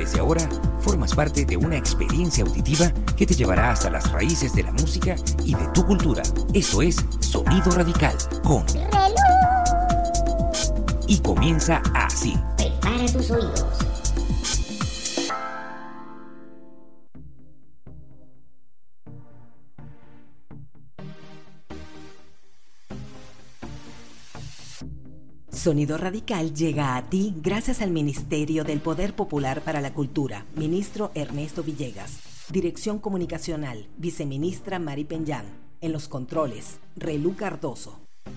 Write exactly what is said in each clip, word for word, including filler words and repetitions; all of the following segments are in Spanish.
Desde ahora, formas parte de una experiencia auditiva que te llevará hasta las raíces de la música y de tu cultura. Esto es Sonido Radical con Relú. Y comienza así. Prepara tus oídos. Sonido Radical llega a ti gracias al Ministerio del Poder Popular para la Cultura, Ministro Ernesto Villegas. Dirección Comunicacional, Viceministra Mari Peñán. En los controles, Relú Cardoso.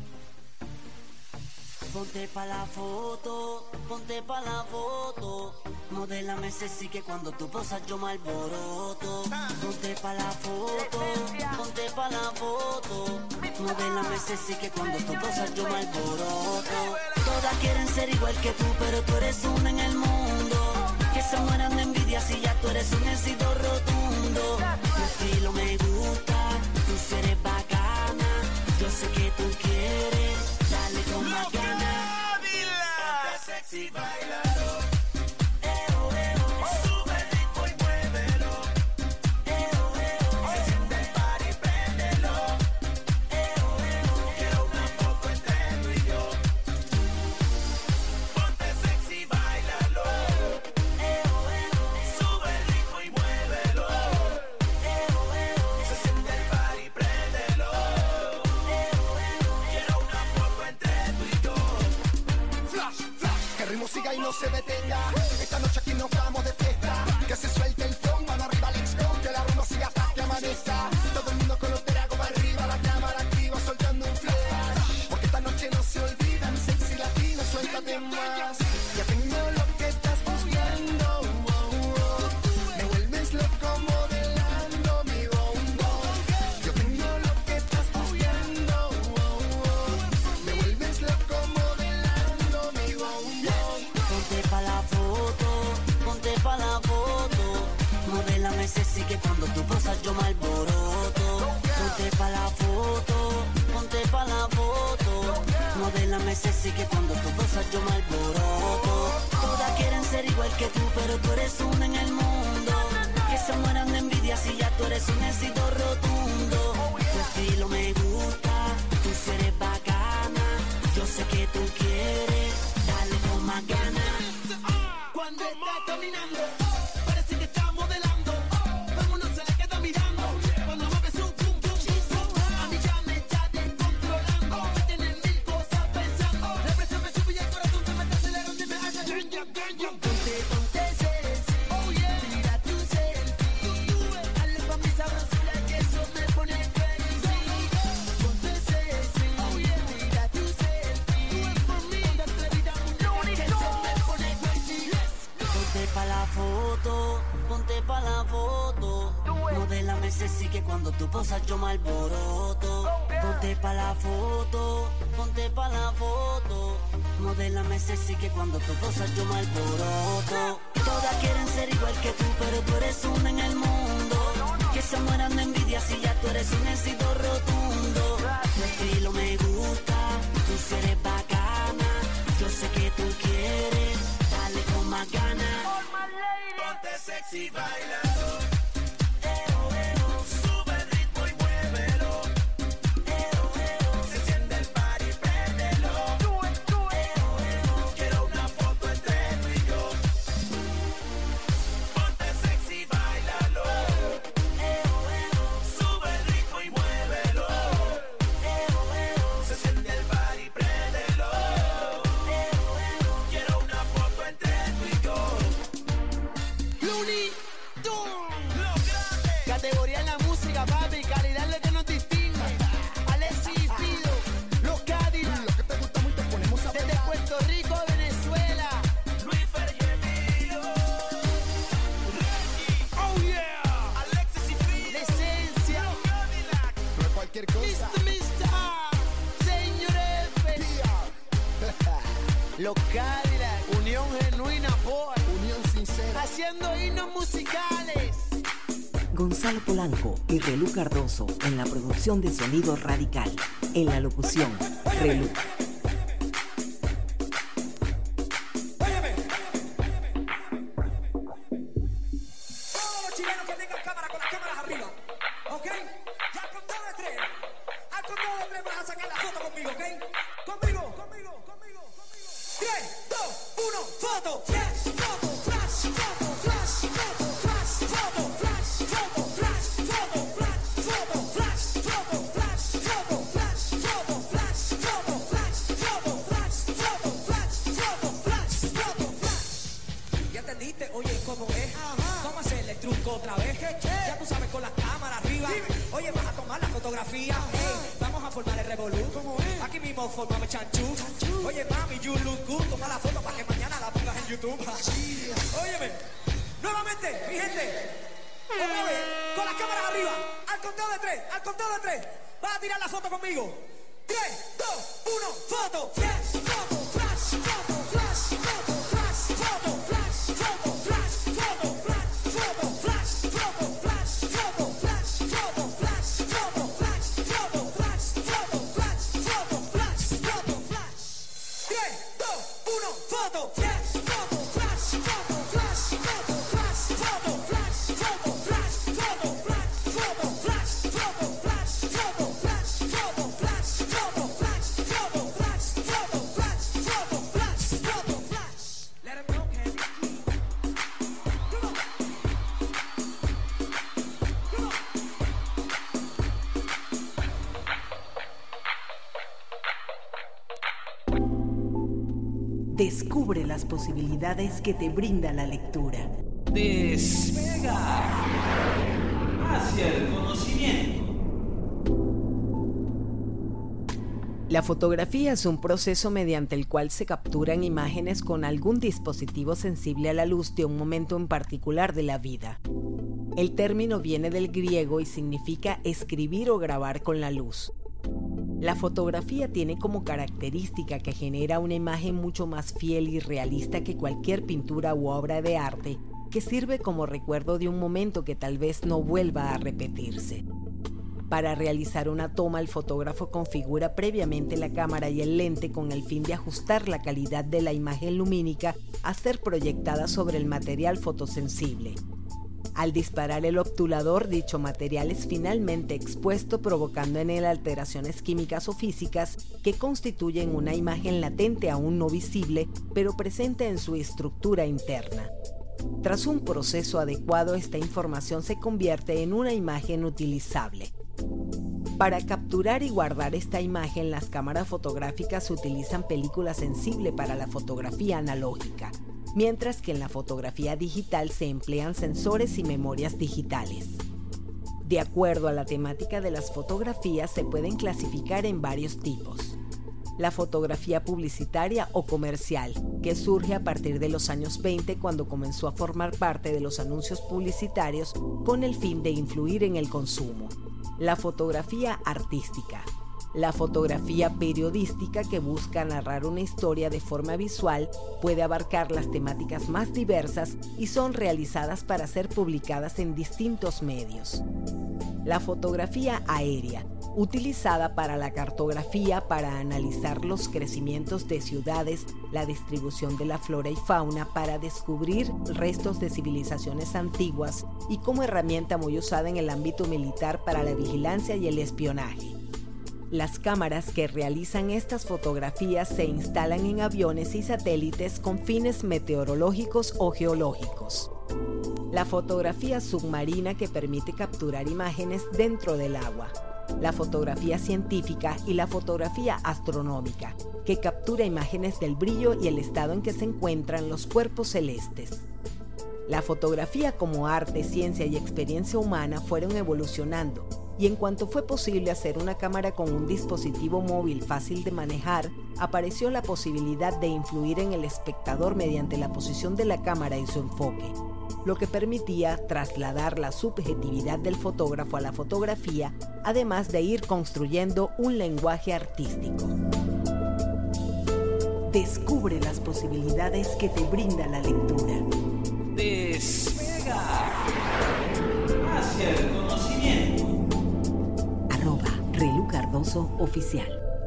Ponte pa' la foto, ponte pa' la foto. Modélame sexy que cuando tú posas yo me alboroto. Ponte pa' la foto, ponte pa' la foto. Modélame sexy que cuando tú posas yo me alboroto. Todas quieren ser igual que tú, pero tú eres una en el mundo. Que se mueran de envidia si ya tú eres un éxito rotundo. Tu estilo me gusta, tú sí eres bacana. Yo sé que tú quieres, dale con más ganas. Sexy, bailalo. Eo, eo. Sube el ritmo y muévelo. Eo, eo. Se siente el party, préndelo. Eo, eo. Quiero una foto entre tú y yo. Ponte sexy, bailalo. Eo, eo. Sube el ritmo y muévelo. Eo, eo. Se siente el party, préndelo. Eo, eo. Quiero una foto entre tú y yo. Flash, flash. Que el ritmo siga y no se detenga. Esta noche aquí nos vamos de fiesta. Que se suelte el flow, mano arriba, let's go. Que la rumba siga hasta que amanezca. Todo el mundo con los tragos para arriba, la cámara activa, soltando un flash. Porque esta noche no se olvidan, sexy latino, suéltate más. Ya tengo lo que estás buscando. Oh, oh. Me vuelves loco modelando mi bombo. Yo tengo lo que estás buscando. Oh, oh. Me vuelves loco modelando mi bombo. Ponte pa' la foto, ponte pa' la foto. Modélame sexy que cuando tú posas yo me alboroto. Ponte pa' la foto, ponte pa' la foto. Modélame sexy que cuando tú posas yo me alboroto. Todas quieren ser igual que tú, pero tú eres una en el mundo. Que se mueran de envidia si ya tú eres un éxito rotundo. Tu estilo me gusta, tú sí eres bacana. Yo sé que tú quieres, dale con más ganas. Cuando estás caminando, parece que estás modelando. Todo el mundo se le queda mirando. Cuando mueve su pum pum pum, a mí ya me está descontrolando. Me tienen mil cosas pensando. La presión me sube y el corazón se me está acelerando y me hace turn ya, turn ya. Ponte, ponte sexy, oh yeah. Tira tu selfie, hazle pa' mi sabrosura que eso me pone crazy. Ponte sexy, oh yeah. Tira tu selfie, ponte atrevida muñeca que eso me pone crazy. Ponte pa' la foto, ponte pa' la foto. Modélame sexy que cuando tú posas yo me alboroto. Ponte pa' la foto, ponte pa' la foto. Modélame sexy que cuando tú posas yo me alboroto. Todas quieren ser igual que tú, pero tú eres una en el mundo. Que se mueran de envidia si ya tú eres un éxito rotundo. Tu estilo me gusta, tú sí eres bacana. Yo sé que tú quieres, dale con más ganas. Ponte sexy, bailalo. Eo, eo. Sube el ritmo y muévelo. Eo, eo. Se siente el party, préndelo. Eo, eo. Quiero una foto entre tú y yo. Ponte sexy, bailalo. Eo, eo. Sube el ritmo y muévelo. Eo, eo. Se siente el party, préndelo. Eo, eo. Quiero una foto entre tú y yo. Looney Tunes. Categoría en la música, papi, calidad es lo que nos distingue. Alexis y Fido, los Cadillac. Lo que te gusta mucho ponemos a desde bailar. Puerto Rico, Venezuela. Luis Ferguerillo. Oh yeah. Alexis y Fido. La esencia. Los Cadillac. No es cualquier cosa. mister mister Señor F. Los Cadillac. Unión genuina, boy. Unión sincera. Haciendo himnos musicales. Gonzalo Polanco y Relú Cardoso en la producción de Sonido Radical. En la locución, Relú. otra vez. Ya tú sabes, con las cámaras arriba. Oye, vas a tomar la fotografía. Hey, vamos a formar el revolú. Aquí mismo formamos chanchú. Oye, mami, you look good. Toma la foto para que mañana la pongas en YouTube. Óyeme, nuevamente, mi gente. Otra vez, con las cámaras arriba. Al conteo de tres, al conteo de tres. Vas a tirar la foto conmigo. Tres, dos, uno, foto. Flash, foto, flash, foto, flash, foto, flash, foto, flash, foto, flash, foto, flash, foto, flash, foto, flash, foto, flash, foto, flash, foto, flash, foto, flash, foto, flash, foto, flash, foto, flash. Tres, dos, uno, foto. Flash, foto, flash, foto, flash, foto, flash, foto, flash, foto, flash, foto, flash, foto, flash, foto, flash, foto, flash, foto, flash, foto, flash, foto, flash, foto, flash, foto, flash, foto, flash. Let 'em know, Candy. Come on. Come on. Descubre las posibilidades que te brinda la lectura. Despega hacia el conocimiento. La fotografía es un proceso mediante el cual se capturan imágenes con algún dispositivo sensible a la luz de un momento en particular de la vida. El término viene del griego y significa escribir o grabar con la luz. La fotografía tiene como característica que genera una imagen mucho más fiel y realista que cualquier pintura u obra de arte, que sirve como recuerdo de un momento que tal vez no vuelva a repetirse. Para realizar una toma, el fotógrafo configura previamente la cámara y el lente con el fin de ajustar la calidad de la imagen lumínica a ser proyectada sobre el material fotosensible. Al disparar el obturador, dicho material es finalmente expuesto, provocando en él alteraciones químicas o físicas que constituyen una imagen latente aún no visible, pero presente en su estructura interna. Tras un proceso adecuado, esta información se convierte en una imagen utilizable. Para capturar y guardar esta imagen, las cámaras fotográficas utilizan película sensible para la fotografía analógica, mientras que en la fotografía digital se emplean sensores y memorias digitales. De acuerdo a la temática de las fotografías, se pueden clasificar en varios tipos. La fotografía publicitaria o comercial, que surge a partir de los años veinte, cuando comenzó a formar parte de los anuncios publicitarios con el fin de influir en el consumo. La fotografía artística. La fotografía periodística, que busca narrar una historia de forma visual, puede abarcar las temáticas más diversas y son realizadas para ser publicadas en distintos medios. La fotografía aérea, utilizada para la cartografía, para analizar los crecimientos de ciudades, la distribución de la flora y fauna, para descubrir restos de civilizaciones antiguas y como herramienta muy usada en el ámbito militar para la vigilancia y el espionaje. Las cámaras que realizan estas fotografías se instalan en aviones y satélites con fines meteorológicos o geológicos. La fotografía submarina, que permite capturar imágenes dentro del agua. La fotografía científica y la fotografía astronómica, que captura imágenes del brillo y el estado en que se encuentran los cuerpos celestes. La fotografía como arte, ciencia y experiencia humana fueron evolucionando, y en cuanto fue posible hacer una cámara con un dispositivo móvil fácil de manejar, apareció la posibilidad de influir en el espectador mediante la posición de la cámara y su enfoque, lo que permitía trasladar la subjetividad del fotógrafo a la fotografía, además de ir construyendo un lenguaje artístico. Descubre las posibilidades que te brinda la lectura. Despega hacia el conocimiento. Arroba Relu Cardoso Oficial.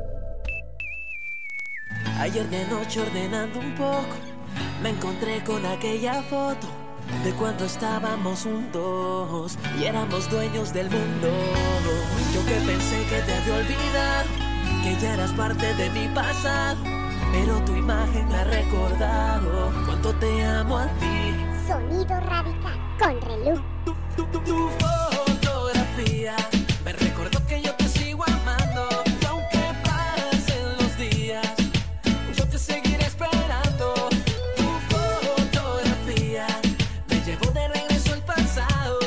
Ayer de noche, ordenando un poco, me encontré con aquella foto de cuando estábamos juntos y éramos dueños del mundo. Yo que pensé que te había olvidado, que ya eras parte de mi pasado, pero tu imagen me ha recordado cuánto te amo a ti. Sonido Radical con Relu. Tu, tu, tu, tu fotografía me recordó que yo te sigo amando, y aunque pasen los días, yo te seguiré esperando. Tu fotografía me llevó de regreso al pasado,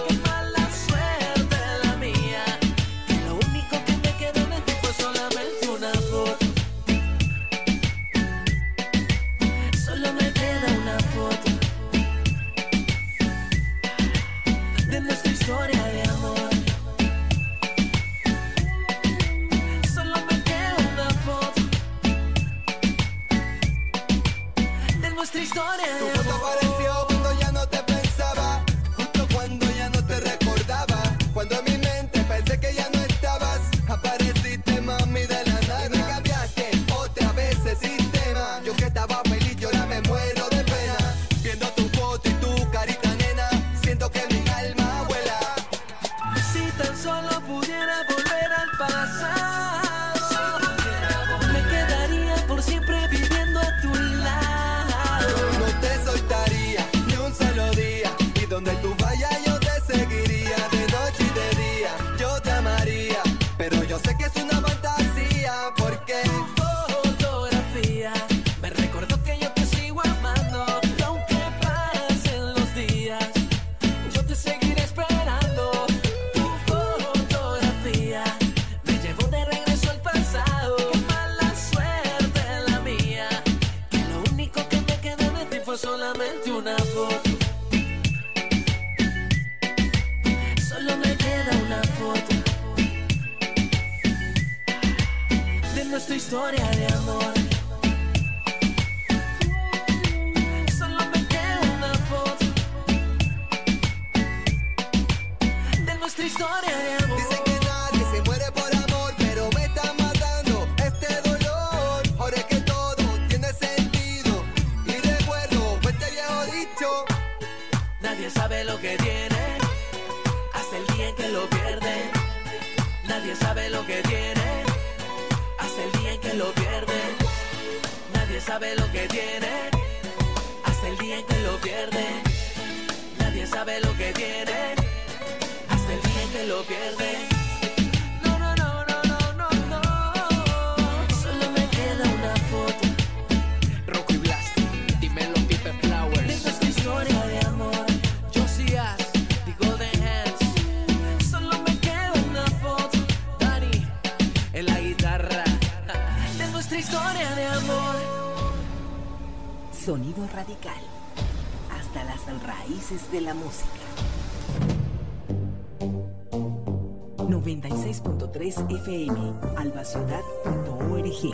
nuestra historia. Tu foto apareció cuando ya no te pensaba, justo cuando ya no te recordaba. Cuando en mi mente pensé que ya no estabas, apareciste, mami, de la nada. Y me cambiaste otra vez el sistema. Yo que estaba feliz y ahora me muero de pena. Viendo tu foto y tu carita, nena, siento que mi alma vuela. Si tan solo pudiera volver al pasado, me quedaría por siempre viviendo a tu lado. No te soltaría ni un solo día, y donde tú vayas yo te seguiría. De noche y de día yo te amaría, pero yo sé que es una fantasía, porque tu fotografía me recordó que yo te sigo amando. Y aunque pasen los días, yo te seguiré esperando. Tu fotografía me llevó de regreso al pasado. Qué mala suerte la mía, que lo único que me quedó de ti fue solamente una foto. Solo me queda una foto de nuestra historia de amor. Solo me queda una foto de nuestra historia de amor. dicen que nadie se muere por amor, pero me está matando este dolor. Ahora es que todo tiene sentido y recuerdo este viejo dicho. Nadie sabe lo que tiene hasta el día en que lo pierde. Nadie sabe lo que tiene hasta el día en que lo pierde. Nadie sabe lo que tiene hasta el día en que lo pierde. Nadie sabe lo que tiene hasta el día en que lo pierde. No, no, no, no, no, no, no. Solo me queda una foto Rocco y Blast, dímelo, Pipe de Flowers. nuestra historia de amor. Josias, The Golden Hands. Solo me queda una foto, Dani, en la guitarra. de nuestra historia de amor. Sonido radical. Hasta las raíces de la música. noventa y seis punto tres F M, albaciudad punto org.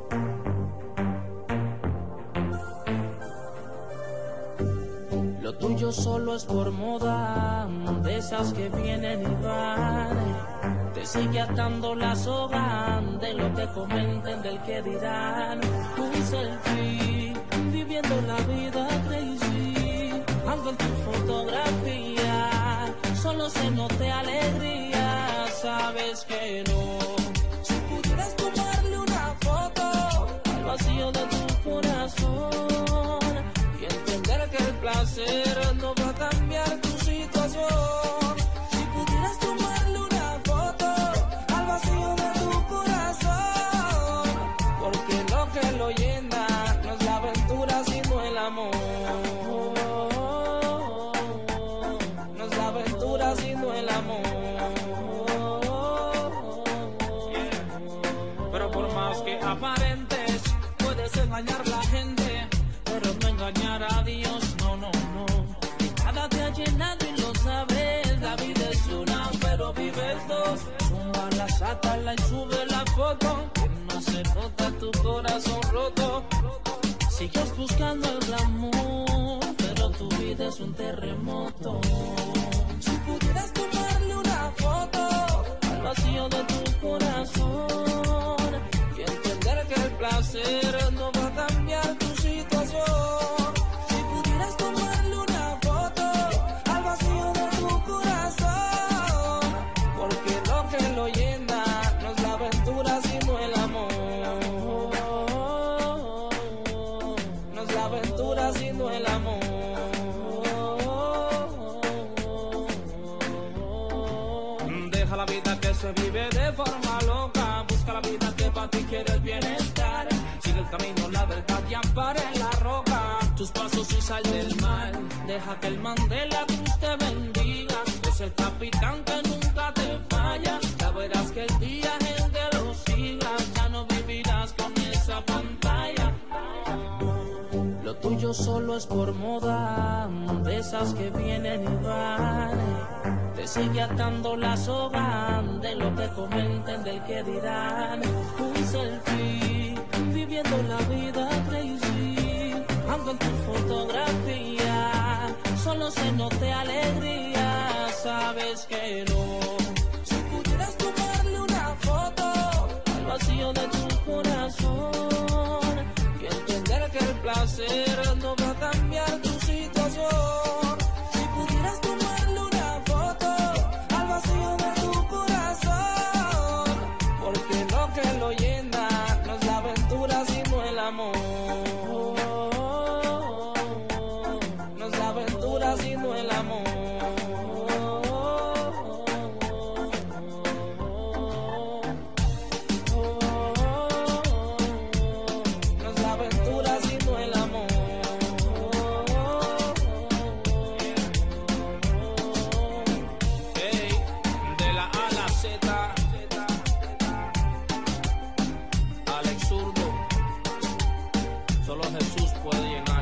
Lo tuyo solo es por moda, de esas que vienen y van. Te sigue atando la soga de lo que comenten, del que dirán. Un selfie, viviendo la vida crazy. Aunque en tu fotografía solo se note alegría, sabes que no. Si pudieras tomarle una foto al vacío de tu corazón y entender que el placer no va a cambiar tu situación. Si pudieras tomarle una foto al vacío de tu corazón, porque lo que lo llena no es la aventura sino el amor. No es la aventura sino el amor. Pero por más que aparentes, puedes engañar la gente, pero no engañar a Dios, no, no, no. Nada te ha llenado y lo sabes. La vida es una, pero vives dos. Zumba la sátala y sube la foto, que no se nota tu corazón roto. Sigues buscando el glamour, pero tu vida es un terremoto. Si pudieras tomarle una foto al vacío de tu corazón y entender que el placer no va a cambiar tu situación. Si pudieras tomarle una foto al vacío de tu corazón, porque lo que lo llena no es la aventura sino el amor. No es la aventura sino el amor. Deja la vida que se vive de forma loca, busca la vida que para ti quiere el bienestar. Sigue el camino, la verdad y ampara en la roca tus pasos y sal del mal. Deja que el Mandela Cruz te bendiga, es el capitán que nunca te falla. Ya verás que el día en que lo sigas ya no vivirás con esa pantalla. Lo tuyo solo es por moda, de esas que vienen y van. Te sigue atando la soga de lo que comenten, del que dirán. Un selfie, viviendo la vida crazy. aunque en tu fotografía solo se note alegría, sabes que no. Si pudieras tomarle una foto al vacío de tu corazón y entender que el placer no va a cambiar tu situación. Si pudieras tomarle una foto al vacío de tu corazón, porque lo que lo llena no es la aventura sino el amor. No es la aventura sino el amor. No es la aventura sino el amor. Hey, de la A a la Z, Alex Zurdo, solo Jesús puede llenar.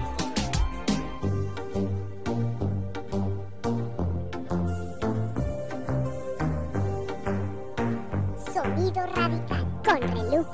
Sonido radical con Relú.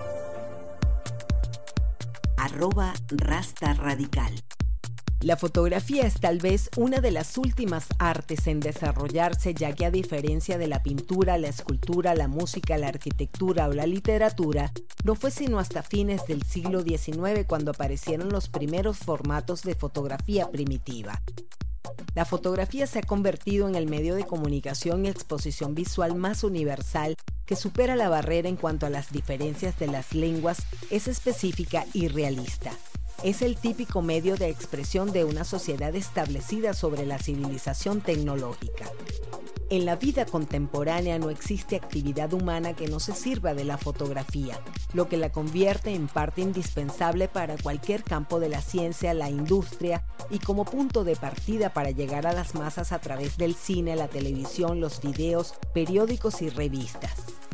Arroba Rasta Radical. La fotografía es tal vez una de las últimas artes en desarrollarse, ya que a diferencia de la pintura, la escultura, la música, la arquitectura o la literatura, no fue sino hasta fines del siglo diecinueve cuando aparecieron los primeros formatos de fotografía primitiva. La fotografía se ha convertido en el medio de comunicación y exposición visual más universal, que supera la barrera en cuanto a las diferencias de las lenguas, es específica y realista. Es el típico medio de expresión de una sociedad establecida sobre la civilización tecnológica. En la vida contemporánea no existe actividad humana que no se sirva de la fotografía, lo que la convierte en parte indispensable para cualquier campo de la ciencia, la industria y como punto de partida para llegar a las masas a través del cine, la televisión, los videos, periódicos y revistas.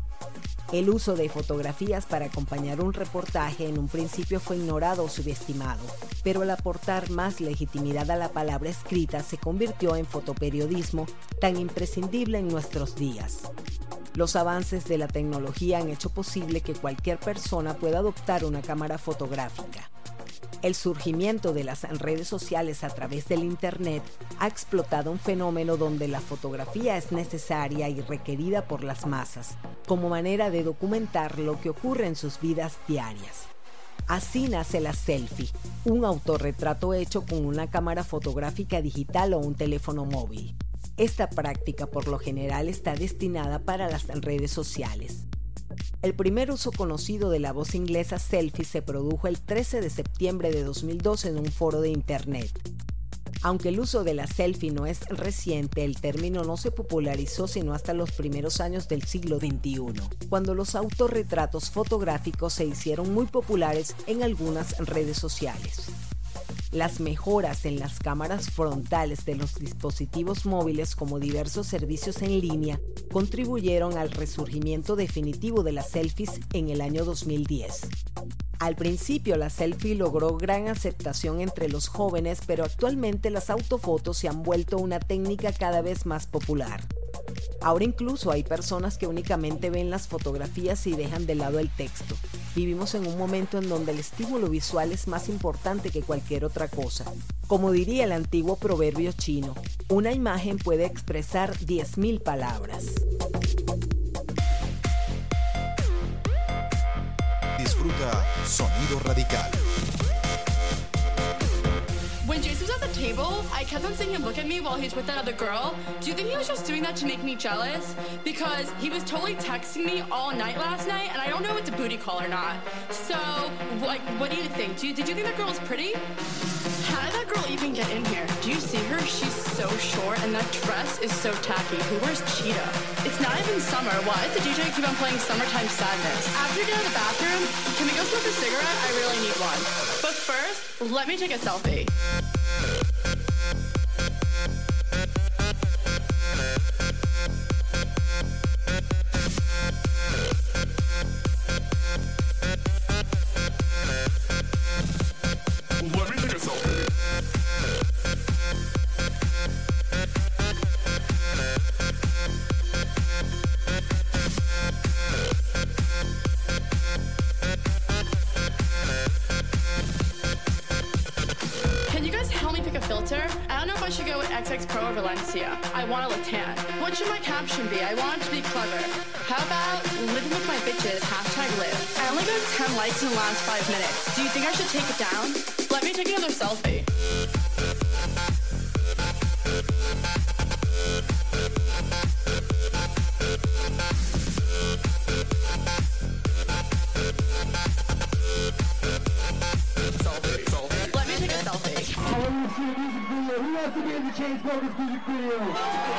El uso de fotografías para acompañar un reportaje en un principio fue ignorado o subestimado, pero al aportar más legitimidad a la palabra escrita se convirtió en fotoperiodismo tan imprescindible en nuestros días. Los avances de la tecnología han hecho posible que cualquier persona pueda adoptar una cámara fotográfica. El surgimiento de las redes sociales a través del Internet ha explotado un fenómeno donde la fotografía es necesaria y requerida por las masas, como manera de documentar lo que ocurre en sus vidas diarias. Así nace la selfie, un autorretrato hecho con una cámara fotográfica digital o un teléfono móvil. Esta práctica por lo general está destinada para las redes sociales. El primer uso conocido de la voz inglesa selfie se produjo el trece de septiembre de dos mil dos en un foro de internet. Aunque el uso de la selfie no es reciente, el término no se popularizó sino hasta los primeros años del siglo veintiuno, cuando los autorretratos fotográficos se hicieron muy populares en algunas redes sociales. Las mejoras en las cámaras frontales de los dispositivos móviles, como diversos servicios en línea, contribuyeron al resurgimiento definitivo de las selfies en el año dos mil diez. Al principio la selfie logró gran aceptación entre los jóvenes, pero actualmente las autofotos se han vuelto una técnica cada vez más popular. Ahora incluso hay personas que únicamente ven las fotografías y dejan de lado el texto. Vivimos en un momento en donde el estímulo visual es más importante que cualquier otra cosa. Como diría el antiguo proverbio chino, una imagen puede expresar diez mil palabras. Disfruta Sonido Radical. When Jason was at the table, I kept on seeing him look at me while he's with that other girl. Do you think he was just doing that to make me jealous? Because he was totally texting me all night last night, and I don't know if it's a booty call or not. So, like, what do you think? Do you, did you think that girl was pretty? How did that girl even get in here? Do you see her? She's so short, and that dress is so tacky. Who wears cheetah? It's not even summer. Why does the D J keep on playing Summertime Sadness? After you get out of the bathroom, can we go smoke a cigarette? I really need one. But first, let me take a selfie. filter. I don't know if I should go with X X Pro or Valencia. I want to look tan. What should my caption be? I want it to be clever. How about living with my bitches, hashtag live. I only got ten likes in the last five minutes. Do you think I should take it down? Let me take another selfie. Let me take a selfie. Who wants to be in the Chainsmokers music video?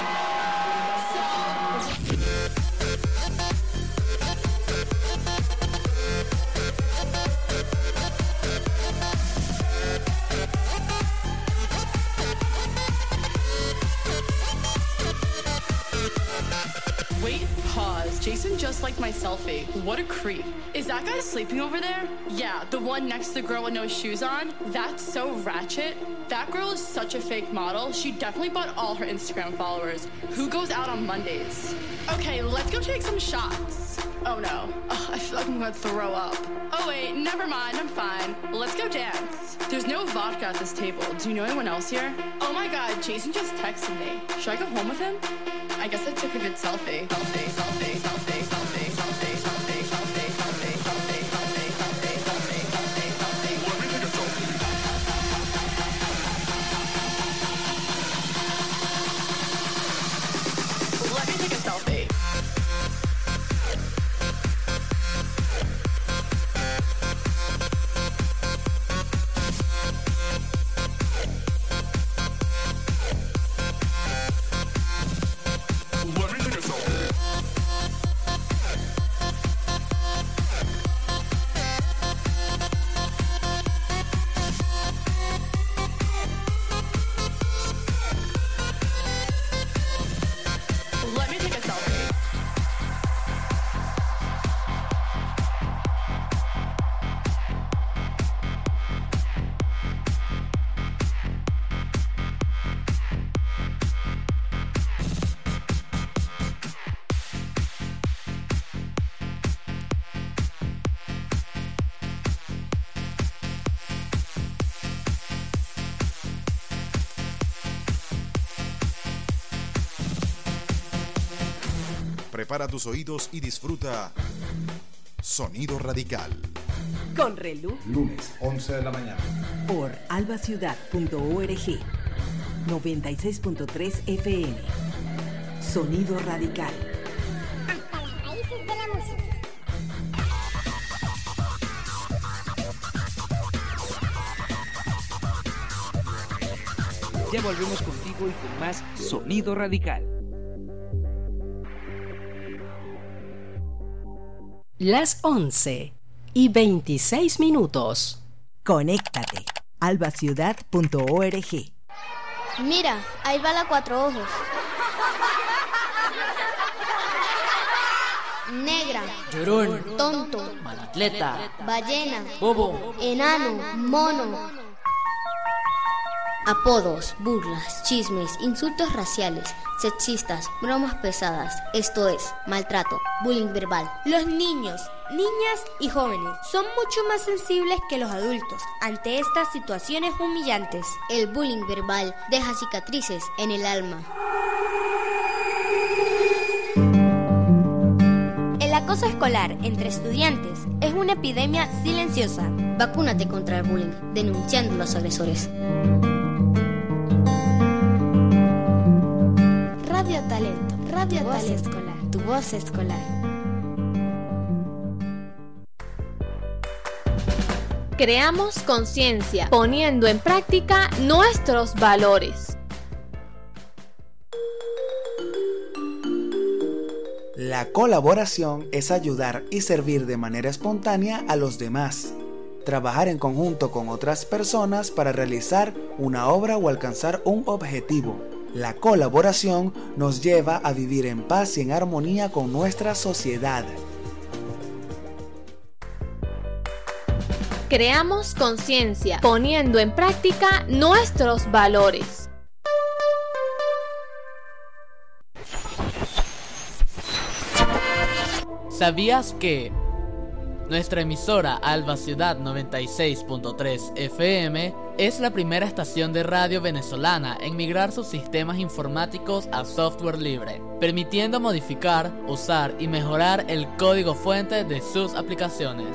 Wait, pause. Jason just liked my selfie. What a creep. Is that guy sleeping over there? Yeah, the one next to the girl with no shoes on? That's so ratchet. That girl is such a fake model. She definitely bought all her Instagram followers. Who goes out on Mondays? Okay, let's go take some shots. Oh no. Ugh, I feel like I'm gonna throw up. Oh wait, never mind, I'm fine. Let's go dance. There's no vodka at this table. Do you know anyone else here? Oh my god, Jason just texted me. Should I go home with him? I guess I took a good selfie. Selfie, selfie, selfie, selfie, selfie, selfie, selfie, selfie, selfie, selfie, selfie, selfie, selfie, selfie. Let me take a selfie. Let me take a selfie. Prepara tus oídos y disfruta Sonido Radical. Con Relú. Lunes, once de la mañana. Por alba ciudad punto org. noventa y seis punto tres F M. Sonido Radical. Hasta las raíces de la música. Ya volvemos contigo y con más Sonido Radical. Las once y veintiséis minutos. Conéctate. alba ciudad punto org. Mira, ahí va la Cuatro Ojos. Negra. Llorón. Tonto. Malatleta. Ballena. Bobo. Enano. Mono. Apodos, burlas, chismes, insultos raciales, sexistas, bromas pesadas. Esto es maltrato, bullying verbal. Los niños, niñas y jóvenes son mucho más sensibles que los adultos ante estas situaciones humillantes. El bullying verbal deja cicatrices en el alma. El acoso escolar entre estudiantes es una epidemia silenciosa. Vacúnate contra el bullying, denunciando a los agresores. Radio Talento, Radio tu voz Talento, escolar, tu voz escolar. Creamos conciencia, poniendo en práctica nuestros valores. La colaboración es ayudar y servir de manera espontánea a los demás. Trabajar en conjunto con otras personas para realizar una obra o alcanzar un objetivo. La colaboración nos lleva a vivir en paz y en armonía con nuestra sociedad. Creamos conciencia, poniendo en práctica nuestros valores. ¿Sabías que nuestra emisora Alba Ciudad noventa y seis punto tres F M Es la primera estación de radio venezolana en migrar sus sistemas informáticos a software libre, permitiendo modificar, usar y mejorar el código fuente de sus aplicaciones.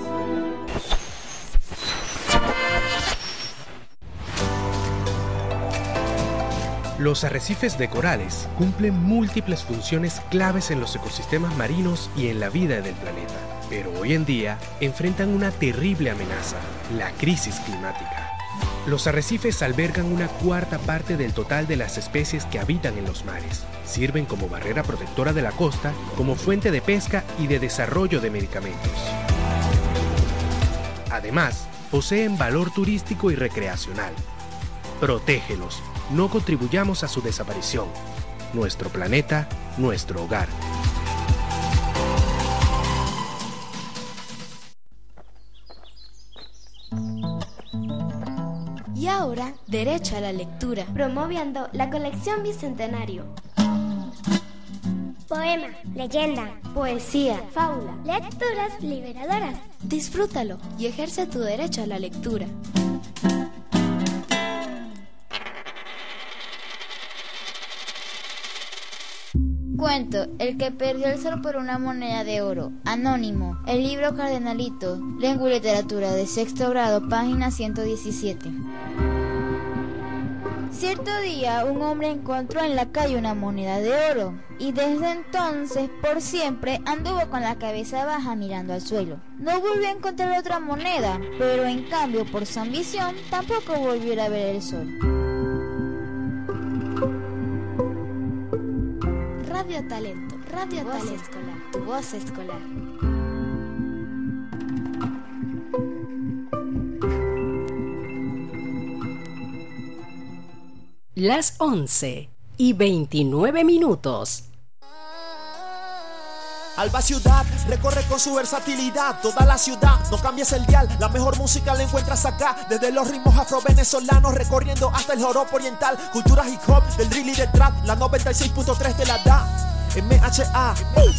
Los arrecifes de corales cumplen múltiples funciones claves en los ecosistemas marinos y en la vida del planeta, pero hoy en día enfrentan una terrible amenaza, la crisis climática. Los arrecifes albergan una cuarta parte del total de las especies que habitan en los mares. Sirven como barrera protectora de la costa, como fuente de pesca y de desarrollo de medicamentos. Además, poseen valor turístico y recreacional. Protégelos. No contribuyamos a su desaparición. Nuestro planeta, nuestro hogar. Y ahora, derecho a la lectura. Promoviendo la colección Bicentenario. Poema, leyenda, Poesía, fábula, lecturas liberadoras. disfrútalo y ejerce tu derecho a la lectura. Cuento, el que perdió el sol por una moneda de oro. Anónimo, el libro Cardenalito, Lengua y Literatura de sexto grado, página ciento diecisiete. Cierto día, un hombre encontró en la calle una moneda de oro, y desde entonces, por siempre, anduvo con la cabeza baja mirando al suelo. No volvió a encontrar otra moneda, pero en cambio, por su ambición, tampoco volvió a ver el sol. Radio Talento, Radio Tu voz Talento, escolar. tu voz escolar. Las once y veintinueve minutos. Alba Ciudad recorre con su versatilidad toda la ciudad, no cambies el dial, la mejor música la encuentras acá, desde los ritmos afro-venezolanos recorriendo hasta el joropo oriental, cultura hip hop, del drill y del trap, la noventa y seis punto tres te la da, M H A.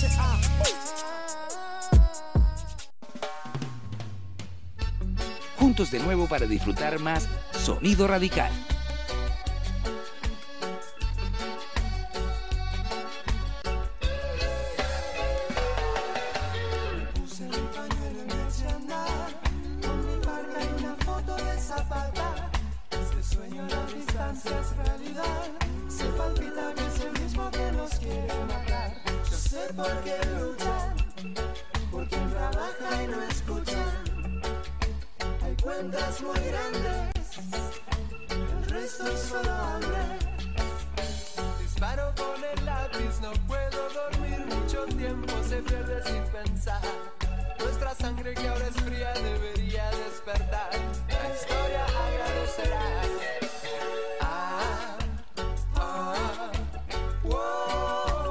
Juntos de nuevo para disfrutar más Sonido Radical. ¿Por qué luchar? Por quien trabaja y no escucha. Hay cuentas muy grandes, el resto es solo hambre. Disparo con el lápiz, no puedo dormir. Mucho tiempo se pierde sin pensar. Nuestra sangre que ahora es fría debería despertar. La historia agradecerá. Ah, ah, wow.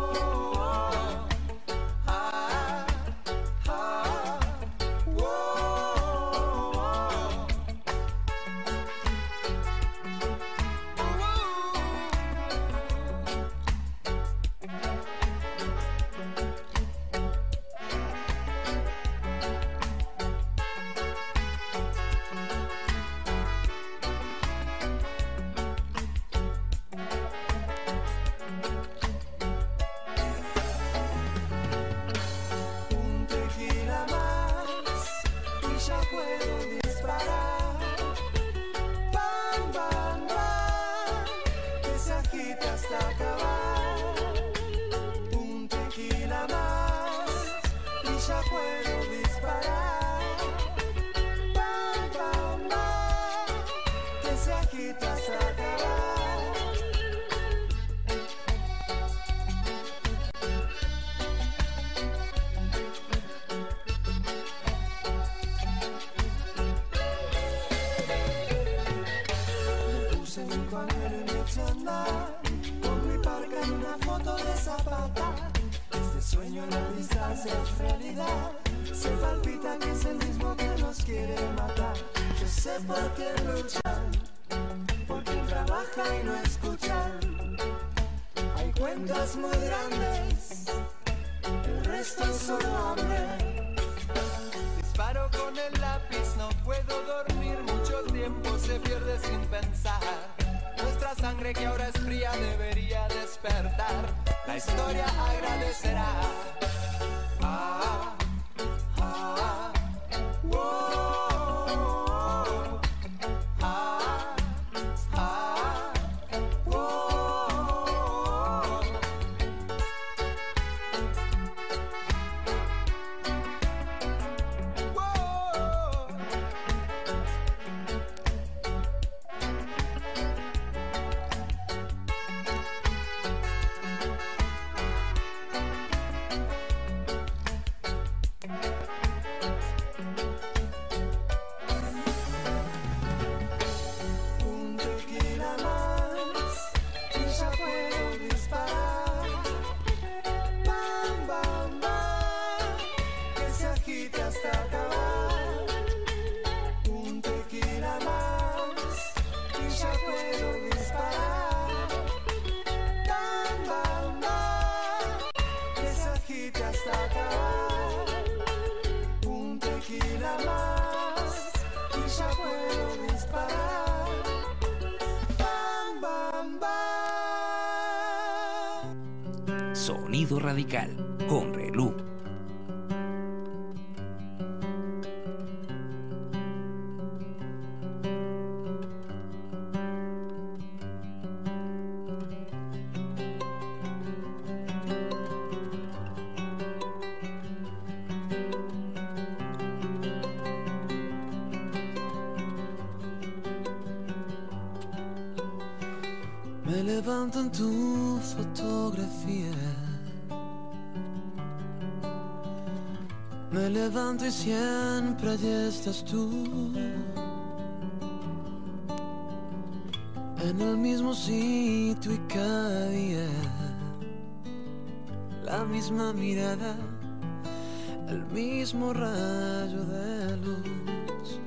Con mi parca y una foto de Zapata. Este sueño en la distancia es realidad. Se palpita que es el mismo que nos quiere matar. Yo sé por qué luchan, por quien trabaja y no escuchan. Hay cuentas muy grandes, el resto es solo hambre. Disparo paro con el lápiz, no puedo dormir, mucho tiempo se pierde sin pensar. Nuestra sangre que ahora es fría debería despertar. La historia agradecerá. Ah, ah, wow, ah, ah, wow. Un tequila más y ya puedo disparar. Bam, bam, bam, que se agite hasta acabar. Un tequila más y ya puedo disparar. Bam, bam, bam, que se agite hasta acabar. Un tequila más y ya puedo disparar. Bam, bam, bam. Sonido Radical con Relú. Me levanto en tu fotografía. Me levanto y siempre allí estás tú. En el mismo sitio y cada día. La misma mirada, el mismo rayo de luz.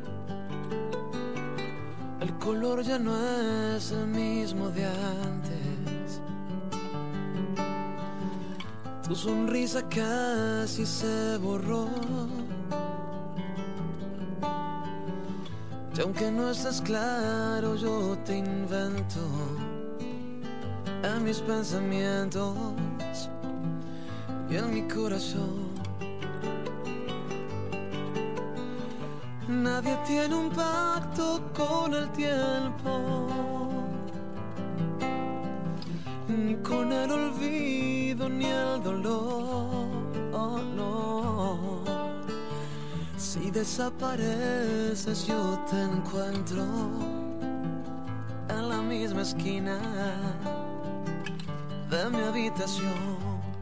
El color ya no es el mismo de antes. Tu sonrisa casi se borró. Y aunque no estés claro, yo te invento en mis pensamientos y en mi corazón. Nadie tiene un pacto con el tiempo, ni con el olvido, ni el dolor. Oh, no. Si desapareces, yo te encuentro en la misma esquina de mi habitación.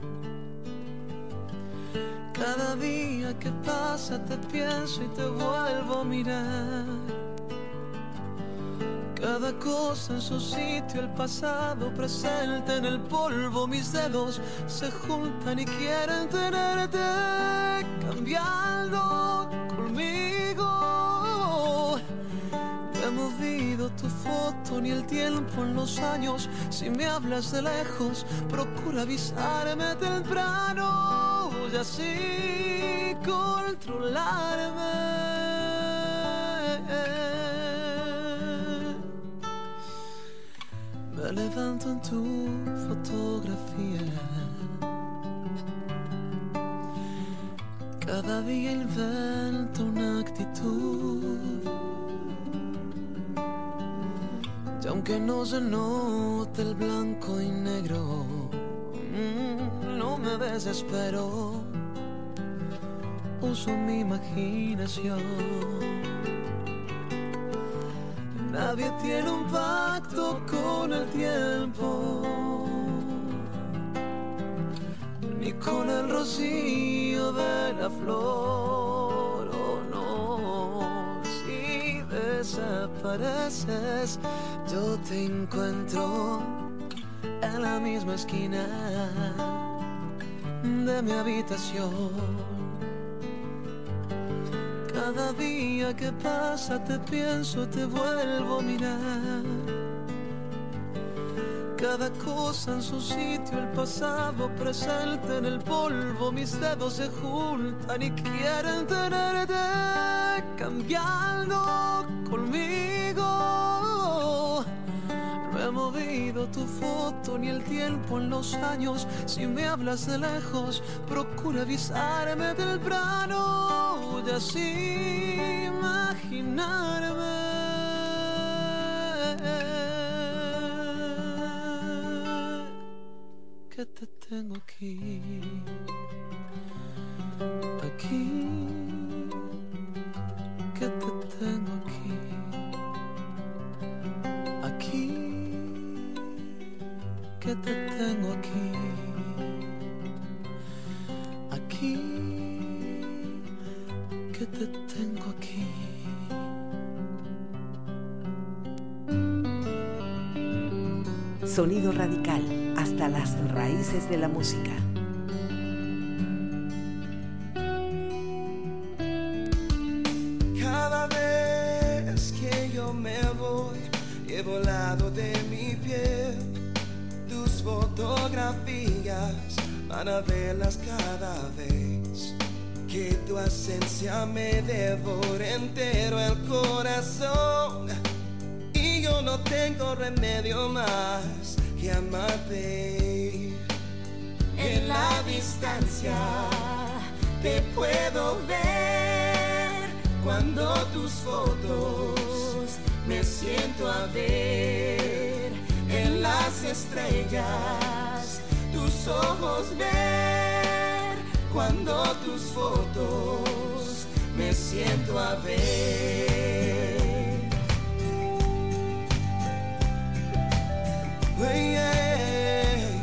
Cada día que pasa te pienso y te vuelvo a mirar. Cada cosa en su sitio, el pasado presente en el polvo. Mis dedos se juntan y quieren tenerte cambiando conmigo. No he movido tu foto ni el tiempo en los años. Si me hablas de lejos, procura avisarme temprano y así controlarme. Me levanto en tu fotografía. Cada día invento una actitud. Y aunque no se note el blanco y negro, no me desespero, uso mi imaginación. Nadie tiene un pacto con el tiempo, ni con el rocío de la flor. Oh, no, si desapareces, yo te encuentro en la misma esquina de mi habitación. Cada día que pasa te pienso, te vuelvo a mirar. cada cosa en su sitio, el pasado presente en el polvo, mis dedos se juntan y quieren tenerte cambiando conmigo. No he movido tu foto ni el tiempo en los años, si me hablas de lejos, procura avisarme temprano y así imaginarme que te tengo aquí, aquí, que te tengo aquí, aquí, que te tengo aquí, aquí, que te tengo aquí. Sonido radical, hasta las raíces de la música. Cada vez que yo me voy, llevo al lado de mi piel tus fotografías para verlas cada vez que tu ausencia me devora entero el corazón. Y yo no tengo remedio más que amarte. En la distancia te puedo ver, cuando tus fotos me siento a ver. En las estrellas tus ojos ver, cuando tus fotos me siento a ver. Hey, hey.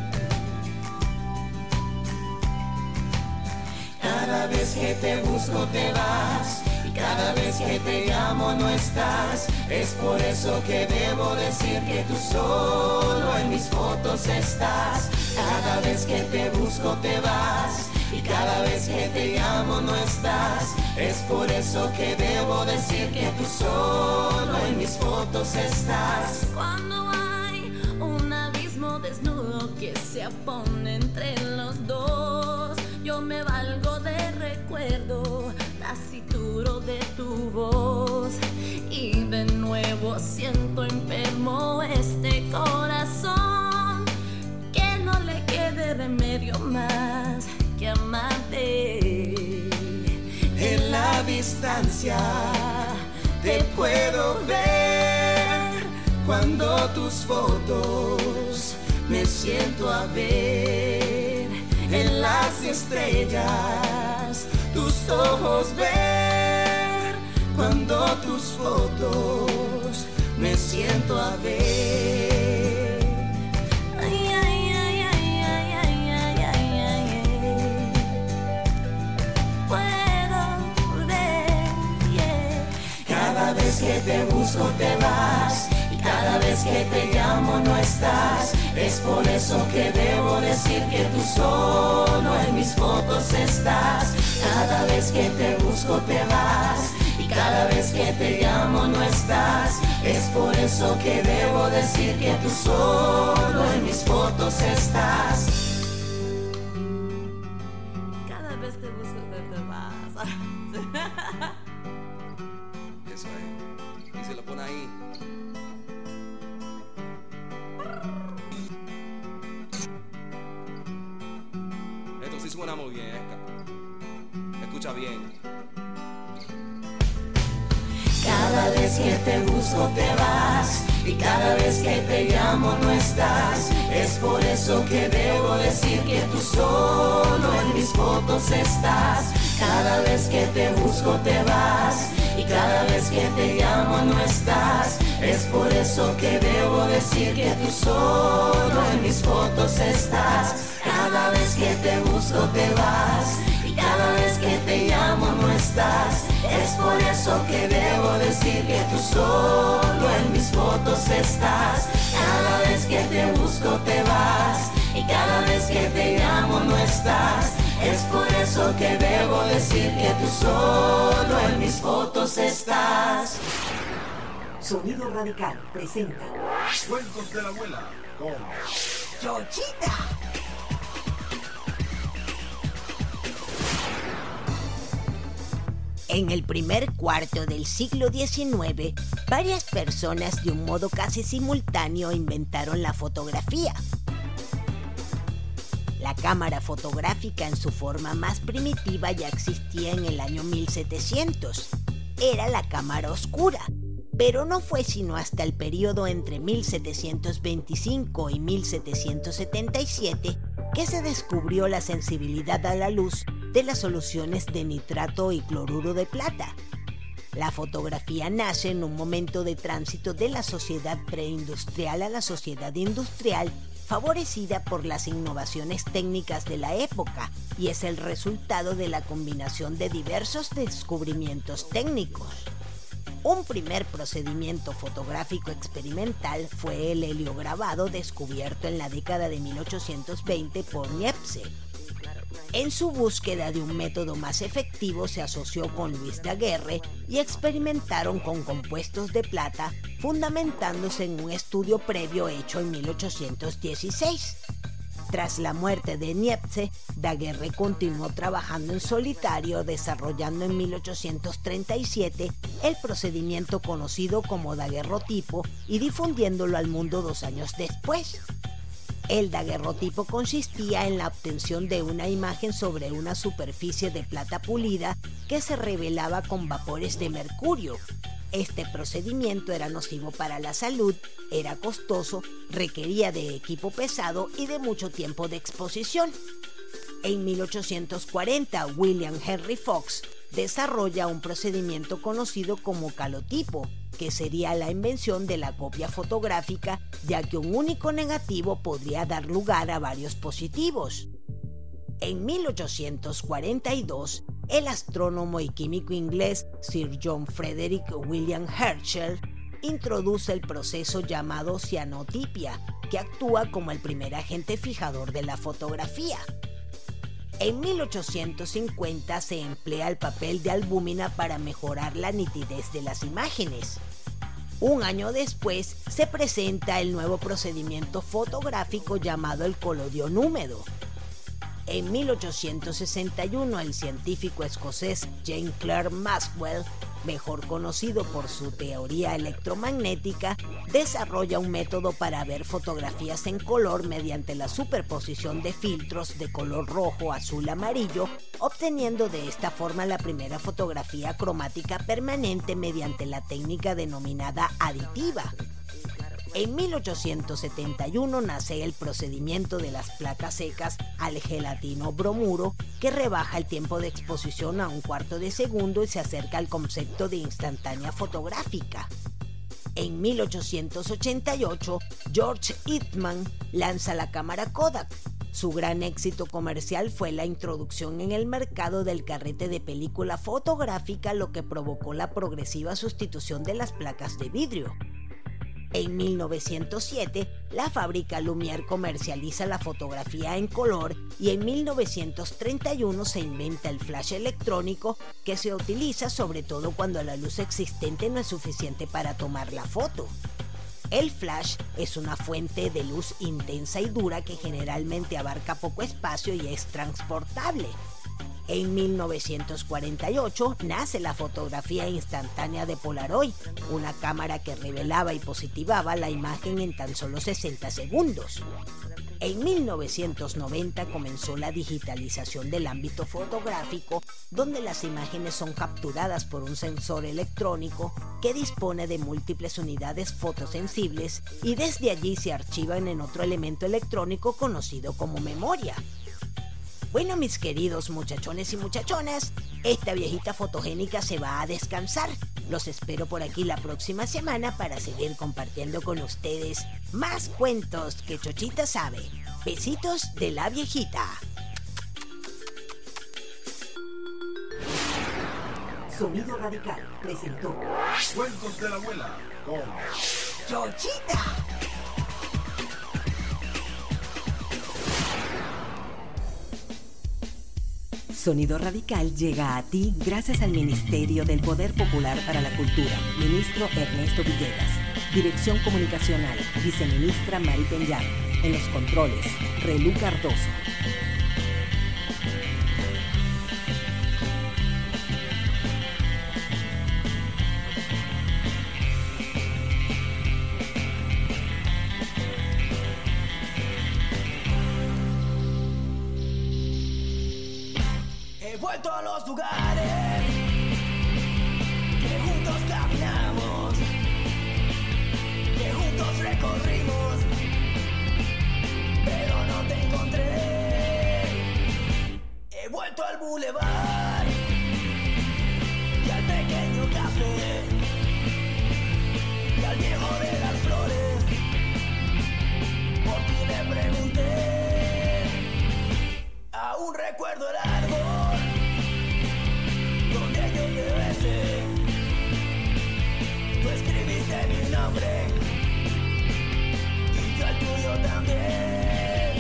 Cada vez que te busco te vas, y cada vez que te llamo no estás. Es por eso que debo decir que tú solo en mis fotos estás. Cada vez que te busco te vas, y cada vez que te llamo no estás. Es por eso que debo decir que tú solo en mis fotos estás. Cuando hay un abismo desnudo que se pone entre los dos, yo me valgo de recuerdo taciturno de tu voz. Y de nuevo siento enfermo este corazón, que no le quede remedio más que amarte. En la distancia te puedo ver, cuando tus fotos me siento a ver. En las estrellas tus ojos ver, cuando tus fotos me siento a ver. Ay, ay, ay, ay, ay, ay, ay, ay, ay. Puedo ver, yeah. Cada vez que te busco te vas, y cada vez que te llamo no estás. Es por eso que debo decir que tú solo en mis fotos estás. Cada vez que te busco te vas, y cada vez que te llamo no estás. Es por eso que debo decir que tú solo en mis fotos estás. Cada vez te busco te, te vas. Eso es. Y se lo pone ahí. Esto sí suena muy bien, Esca. Escucha bien. Cada vez que te busco te vas, y cada vez que te llamo no estás. Es por eso que debo decir que tú solo en mis fotos estás. Cada vez que te busco te vas, y cada vez que te llamo no estás. Es por eso que debo decir que tú solo en mis fotos estás. Cada vez que te busco te vas, y cada vez que te llamo no estás. Es por eso que debo decir que tú solo en mis fotos estás. Cada vez que te busco te vas, y cada vez que te llamo no estás. Es por eso que debo decir que tú solo en mis fotos estás. Sonido Radical presenta Cuentos de la Abuela. con Chochita. En el primer cuarto del siglo diecinueve, varias personas de un modo casi simultáneo inventaron la fotografía. La cámara fotográfica en su forma más primitiva ya existía en el año mil setecientos. Era la cámara oscura, pero no fue sino hasta el periodo entre mil setecientos veinticinco y mil setecientos setenta y siete que se descubrió la sensibilidad a la luz de las soluciones de nitrato y cloruro de plata. La fotografía nace en un momento de tránsito de la sociedad preindustrial a la sociedad industrial, favorecida por las innovaciones técnicas de la época, y es el resultado de la combinación de diversos descubrimientos técnicos. Un primer procedimiento fotográfico experimental fue el heliograbado, descubierto en la década de mil ochocientos veinte por Niepce. En su búsqueda de un método más efectivo se asoció con Louis Daguerre y experimentaron con compuestos de plata, fundamentándose en un estudio previo hecho en mil ochocientos dieciséis. Tras la muerte de Niepce, Daguerre continuó trabajando en solitario, desarrollando en mil ochocientos treinta y siete el procedimiento conocido como daguerrotipo y difundiéndolo al mundo dos años después. El daguerrotipo consistía en la obtención de una imagen sobre una superficie de plata pulida que se revelaba con vapores de mercurio. Este procedimiento era nocivo para la salud, era costoso, requería de equipo pesado y de mucho tiempo de exposición. En mil ochocientos cuarenta, William Henry Fox desarrolla un procedimiento conocido como calotipo, que sería la invención de la copia fotográfica, ya que un único negativo podría dar lugar a varios positivos. En mil ochocientos cuarenta y dos, el astrónomo y químico inglés Sir John Frederick William Herschel introduce el proceso llamado cianotipia, que actúa como el primer agente fijador de la fotografía. En mil ochocientos cincuenta se emplea el papel de albúmina para mejorar la nitidez de las imágenes. Un año después se presenta el nuevo procedimiento fotográfico llamado el colodión húmedo. En mil ochocientos sesenta y uno, el científico escocés James Clerk Maxwell, mejor conocido por su teoría electromagnética, desarrolla un método para ver fotografías en color mediante la superposición de filtros de color rojo, azul, amarillo, obteniendo de esta forma la primera fotografía cromática permanente mediante la técnica denominada aditiva. En mil ochocientos setenta y uno nace el procedimiento de las placas secas al gelatino bromuro, que rebaja el tiempo de exposición a un cuarto de segundo y se acerca al concepto de instantánea fotográfica. En mil ochocientos ochenta y ocho, George Eastman lanza la cámara Kodak. Su gran éxito comercial fue la introducción en el mercado del carrete de película fotográfica, lo que provocó la progresiva sustitución de las placas de vidrio. En mil novecientos siete, la fábrica Lumière comercializa la fotografía en color y en mil novecientos treinta y uno se inventa el flash electrónico, que se utiliza sobre todo cuando la luz existente no es suficiente para tomar la foto. El flash es una fuente de luz intensa y dura que generalmente abarca poco espacio y es transportable. En mil novecientos cuarenta y ocho nace la fotografía instantánea de Polaroid, una cámara que revelaba y positivaba la imagen en tan solo sesenta segundos. En mil novecientos noventa comenzó la digitalización del ámbito fotográfico, donde las imágenes son capturadas por un sensor electrónico que dispone de múltiples unidades fotosensibles y desde allí se archivan en otro elemento electrónico conocido como memoria. Bueno, mis queridos muchachones y muchachonas, esta viejita fotogénica se va a descansar. Los espero por aquí la próxima semana para seguir compartiendo con ustedes más cuentos que Chochita sabe. Besitos de la viejita. Sonido Radical presentó Cuentos de la Abuela con Chochita. Sonido Radical llega a ti gracias al Ministerio del Poder Popular para la Cultura, Ministro Ernesto Villegas. Dirección Comunicacional, Viceministra Mari Peñán. En los controles, Relú Cardoso. He vuelto a los lugares que juntos caminamos, que juntos recorrimos, pero no te encontré. He vuelto al bulevar y al pequeño café y al viejo de las flores. Por ti le pregunté, aún recuerdo el árbol donde yo te besé. Tú escribiste mi nombre y yo el tuyo también.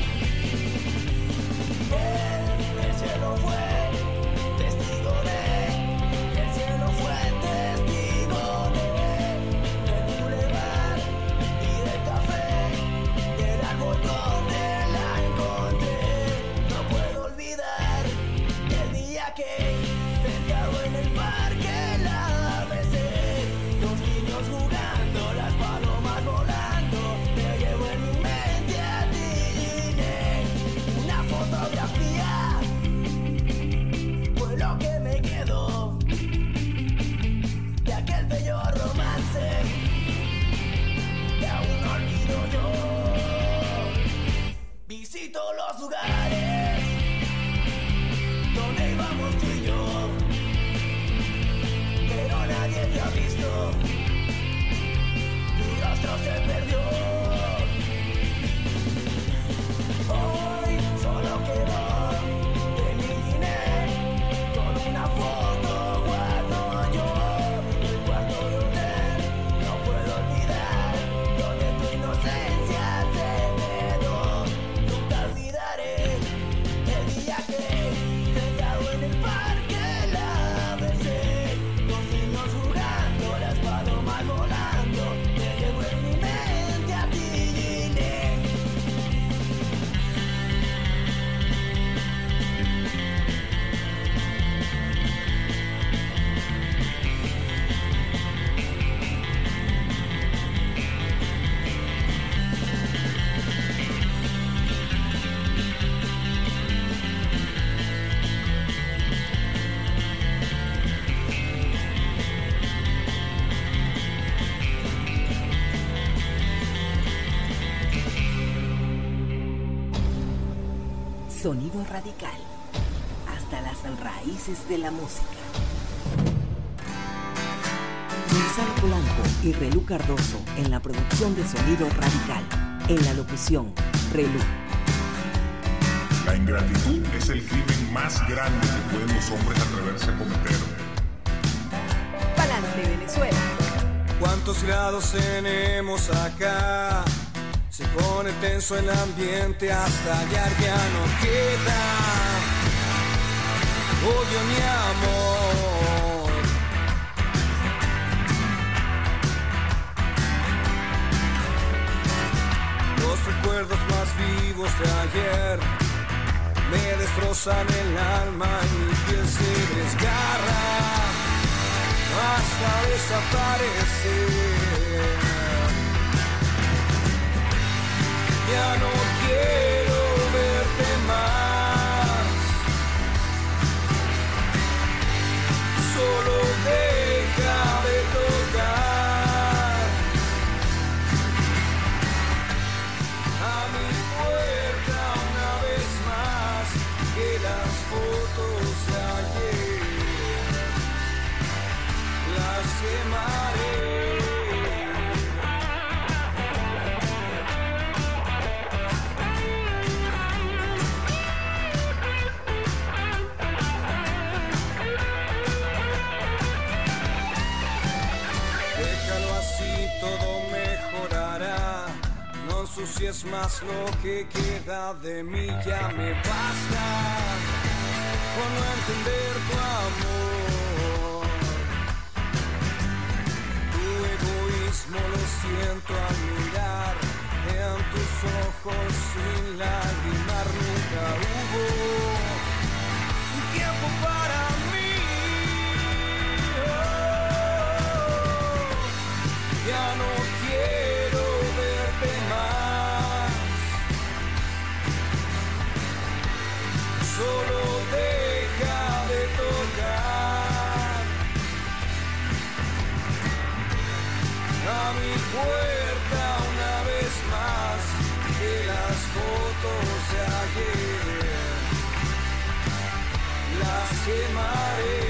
El, el cielo fue testigo de, el cielo fue testigo de, del bulevar y del café, del árbol donde la encontré. No puedo olvidar el día que sentado en el parque la besé. Los niños jugando, las palomas volando, te llevo en mi mente a ti, Ginés. Una fotografía fue lo que me quedó de aquel bello romance que aún no olvido yo. Visito los lugares donde íbamos tú y yo, pero nadie te ha visto, tu rostro se perdió. Hoy solo quedó de mi Ginés, con una foto guardo yo, el cuarto de hotel, no puedo olvidar donde tu inocencia se quedó. Nunca olvidaré el día que sentado en el parque la besé. Los niños jugando, las palomas volando, te llevo en mi mente a ti, Ginés. Sonido radical. Hasta las raíces de la música. Gonzalo Polanco y Relú Cardoso en la producción de Sonido Radical. En la locución, Relú. La ingratitud es el crimen más grande que pueden los hombres atreverse a cometer. Pa'lante, Venezuela. ¿Cuántos grados tenemos acá? Se pone tenso el ambiente hasta hallar ya no queda odio ni amor. Los recuerdos más vivos de ayer me destrozan el alma y mi piel se desgarra hasta desaparecer. Ya no quiero verte más, solo deja de tocar a mi puerta una vez más, que las fotos de ayer las quemaré. Si es más lo que queda de mí, ya me basta por no entender tu amor. Tu egoísmo mismo lo siento al mirar en tus ojos sin lagrimar. Nunca hubo un tiempo para mí. Oh, ya no quiero verte más. Solo deja de tocar a mi puerta una vez más, que las fotos de ayer las quemaré.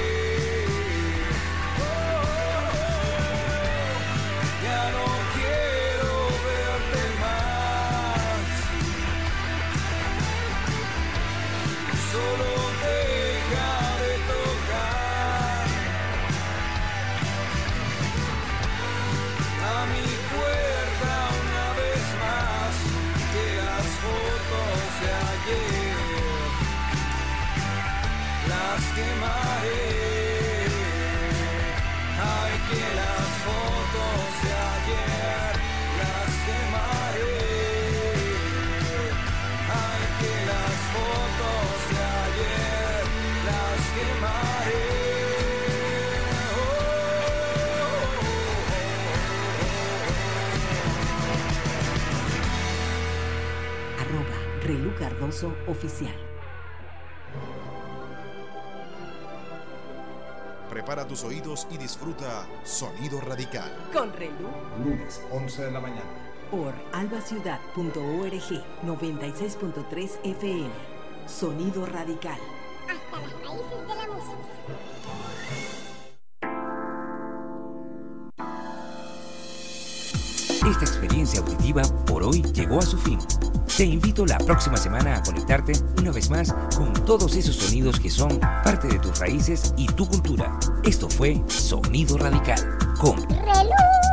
Ya no quiero verte más. Solo deja de tocar a mi puerta una vez más, que las fotos de ayer las quemaré. Ay, que las fotos de ayer las quemaré. Ay, que las fotos de ayer las quemaré. Arroba Relu Cardoso Oficial. Prepara tus oídos y disfruta Sonido Radical. Con Relu. Lunes, once de la mañana. Por albaciudad punto org noventa y seis punto tres F M. Sonido Radical. Hasta las raíces de la música. Esta experiencia auditiva por hoy llegó a su fin. Te invito la próxima semana a conectarte una vez más con todos esos sonidos que son parte de tus raíces y tu cultura. Esto fue Sonido Radical con Relu.